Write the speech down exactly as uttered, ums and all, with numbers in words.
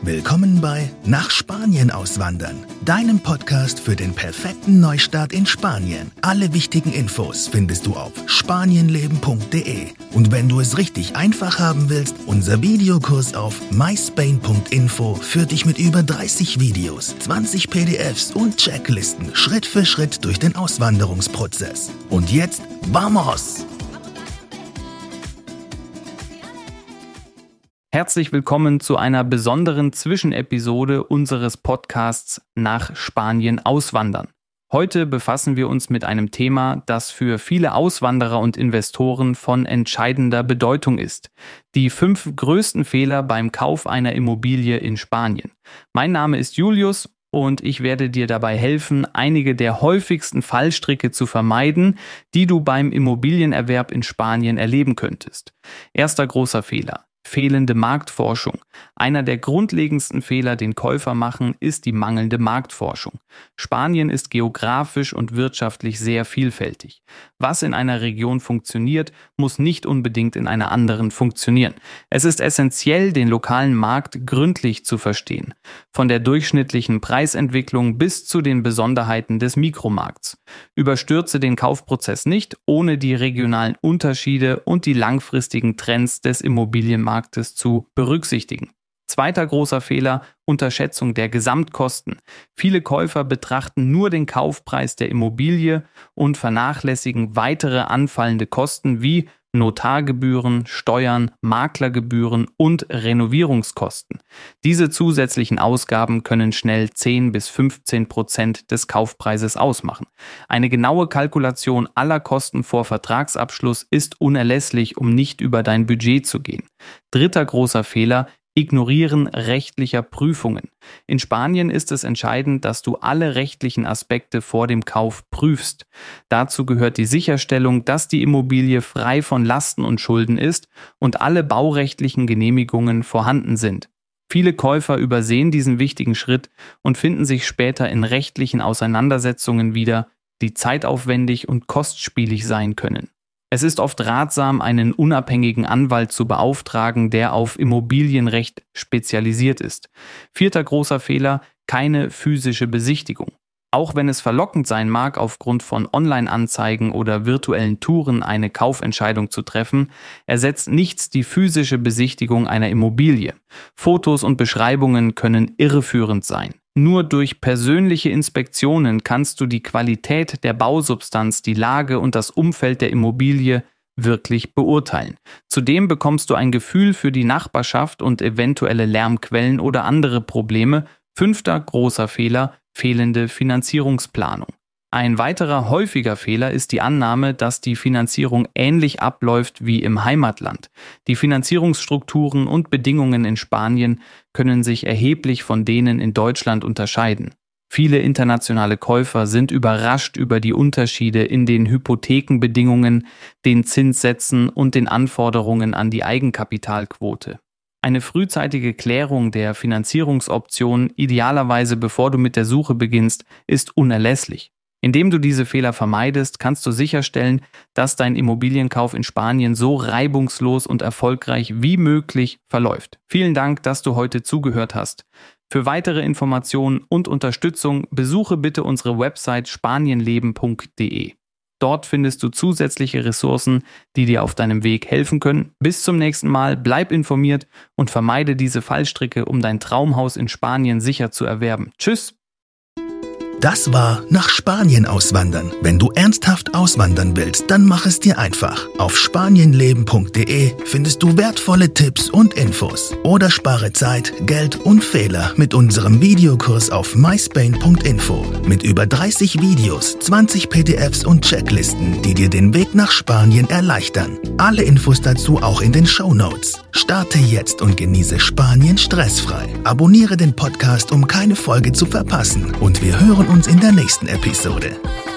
Willkommen bei Nach Spanien auswandern, deinem Podcast für den perfekten Neustart in Spanien. Alle wichtigen Infos findest du auf spanienleben punkt de. Und wenn du es richtig einfach haben willst, unser Videokurs auf my spain punkt info führt dich mit über dreißig Videos, zwanzig P D Fs und Checklisten Schritt für Schritt durch den Auswanderungsprozess. Und jetzt, vamos! Herzlich willkommen zu einer besonderen Zwischenepisode unseres Podcasts Nach Spanien auswandern. Heute befassen wir uns mit einem Thema, das für viele Auswanderer und Investoren von entscheidender Bedeutung ist. Die fünf größten Fehler beim Kauf einer Immobilie in Spanien. Mein Name ist Julius und ich werde dir dabei helfen, einige der häufigsten Fallstricke zu vermeiden, die du beim Immobilienerwerb in Spanien erleben könntest. Erster großer Fehler: fehlende Marktforschung. Einer der grundlegendsten Fehler, den Käufer machen, ist die mangelnde Marktforschung. Spanien ist geografisch und wirtschaftlich sehr vielfältig. Was in einer Region funktioniert, muss nicht unbedingt in einer anderen funktionieren. Es ist essentiell, den lokalen Markt gründlich zu verstehen. Von der durchschnittlichen Preisentwicklung bis zu den Besonderheiten des Mikromarkts. Überstürze den Kaufprozess nicht, ohne die regionalen Unterschiede und die langfristigen Trends des Immobilienmarktes zu berücksichtigen. Zweiter großer Fehler: Unterschätzung der Gesamtkosten. Viele Käufer betrachten nur den Kaufpreis der Immobilie und vernachlässigen weitere anfallende Kosten wie Notargebühren, Steuern, Maklergebühren und Renovierungskosten. Diese zusätzlichen Ausgaben können schnell zehn bis fünfzehn Prozent des Kaufpreises ausmachen. Eine genaue Kalkulation aller Kosten vor Vertragsabschluss ist unerlässlich, um nicht über dein Budget zu gehen. Dritter großer Fehler: Ignorieren rechtlicher Prüfungen. In Spanien ist es entscheidend, dass du alle rechtlichen Aspekte vor dem Kauf prüfst. Dazu gehört die Sicherstellung, dass die Immobilie frei von Lasten und Schulden ist und alle baurechtlichen Genehmigungen vorhanden sind. Viele Käufer übersehen diesen wichtigen Schritt und finden sich später in rechtlichen Auseinandersetzungen wieder, die zeitaufwendig und kostspielig sein können. Es ist oft ratsam, einen unabhängigen Anwalt zu beauftragen, der auf Immobilienrecht spezialisiert ist. Vierter großer Fehler: keine physische Besichtigung. Auch wenn es verlockend sein mag, aufgrund von Online-Anzeigen oder virtuellen Touren eine Kaufentscheidung zu treffen, ersetzt nichts die physische Besichtigung einer Immobilie. Fotos und Beschreibungen können irreführend sein. Nur durch persönliche Inspektionen kannst du die Qualität der Bausubstanz, die Lage und das Umfeld der Immobilie wirklich beurteilen. Zudem bekommst du ein Gefühl für die Nachbarschaft und eventuelle Lärmquellen oder andere Probleme. Fünfter großer Fehler: fehlende Finanzierungsplanung. Ein weiterer häufiger Fehler ist die Annahme, dass die Finanzierung ähnlich abläuft wie im Heimatland. Die Finanzierungsstrukturen und Bedingungen in Spanien können sich erheblich von denen in Deutschland unterscheiden. Viele internationale Käufer sind überrascht über die Unterschiede in den Hypothekenbedingungen, den Zinssätzen und den Anforderungen an die Eigenkapitalquote. Eine frühzeitige Klärung der Finanzierungsoptionen, idealerweise bevor du mit der Suche beginnst, ist unerlässlich. Indem du diese Fehler vermeidest, kannst du sicherstellen, dass dein Immobilienkauf in Spanien so reibungslos und erfolgreich wie möglich verläuft. Vielen Dank, dass du heute zugehört hast. Für weitere Informationen und Unterstützung besuche bitte unsere Website spanienleben punkt de. Dort findest du zusätzliche Ressourcen, die dir auf deinem Weg helfen können. Bis zum nächsten Mal, bleib informiert und vermeide diese Fallstricke, um dein Traumhaus in Spanien sicher zu erwerben. Tschüss! Das war Nach Spanien auswandern. Wenn du ernsthaft auswandern willst, dann mach es dir einfach. Auf spanienleben punkt de findest du wertvolle Tipps und Infos. Oder spare Zeit, Geld und Fehler mit unserem Videokurs auf my spain punkt info. Mit über dreißig Videos, zwanzig P D Fs und Checklisten, die dir den Weg nach Spanien erleichtern. Alle Infos dazu auch in den Shownotes. Starte jetzt und genieße Spanien stressfrei. Abonniere den Podcast, um keine Folge zu verpassen. Und wir hören uns in der nächsten Episode.